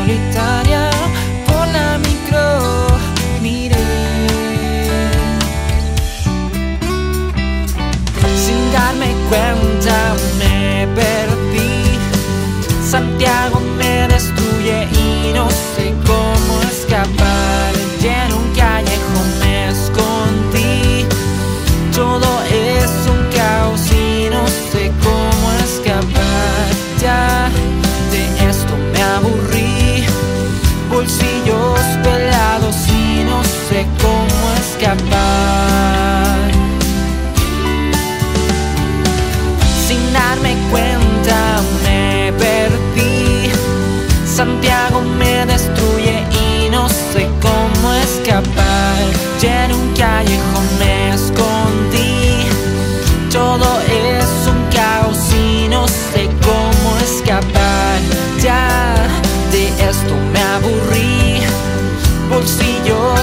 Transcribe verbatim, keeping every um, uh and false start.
solitaria por la micro miré. Sin darme cuenta me perdí. Santiago me destruye y no sé cómo escapar. Y en un callejón me escondí. Todo es un caos y no sé cómo escapar. Ya de esto me aburrí. Bolsillos pelados y no sé cómo escapar. Sin darme cuenta me perdí. Santiago me destruye y no sé cómo escapar. Y en un callejón me escondí. Todo es un caos y no sé cómo escapar. Ya de esto me aburrí. Bolsillos